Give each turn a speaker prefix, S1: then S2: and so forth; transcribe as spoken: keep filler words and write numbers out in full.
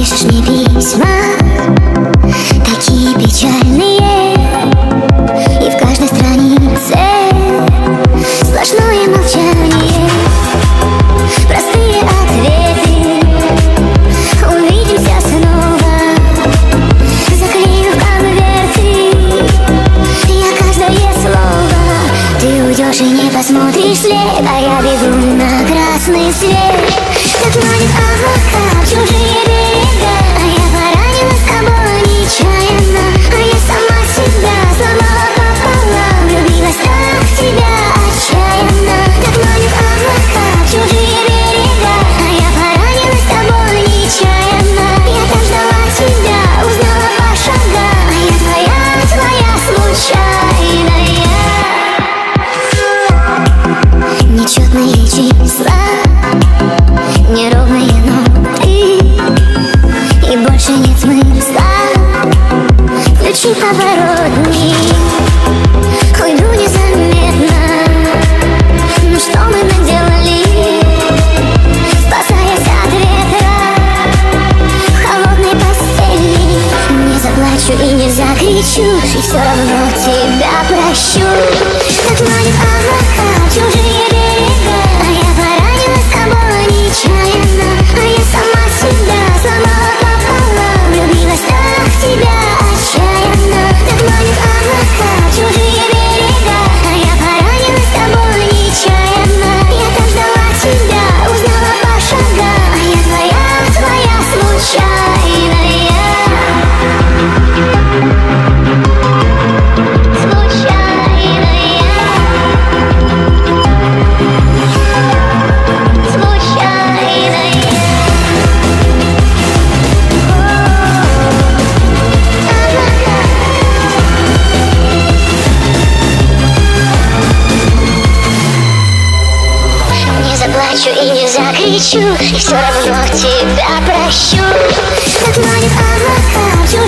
S1: пишешь мне письма такие печальные, и в каждой странице сплошное молчание, простые ответы. Увидимся снова, заклею в конверты я каждое слово. Ты уйдешь и не посмотришь вслед, а я бегу на красный свет. Как манит облака в чужие берега, а я поранилась с тобой нечаянно, а я сама себя сломала пополам, влюбилась так в тебя отчаянно. Как манит облака в чужие берега, а я поранилась с тобой нечаянно, я так ждала тебя, узнала по шагам, а я твоя, твоя случайная. Нечетные числа, неровные ноты, и больше нет смысла. Включи поворотник, уйду незаметно. Ну что мы наделали, спасаясь от ветра в холодной постели? Не заплачу и не закричу, и все равно тебя прощу. Как манит облака в чужие берега, а я поранилась с тобой нечаянно, а я сама себя сломала пополам, влюбилась так в тебя отчаянно. Как манит облака в чужие берега, а я поранилась с тобой нечаянно, я так ждала тебя, узнала по шагам, а я твоя, твоя случайная. Заплачу и не закричу, и все равно тебя прощу. Как манит облака в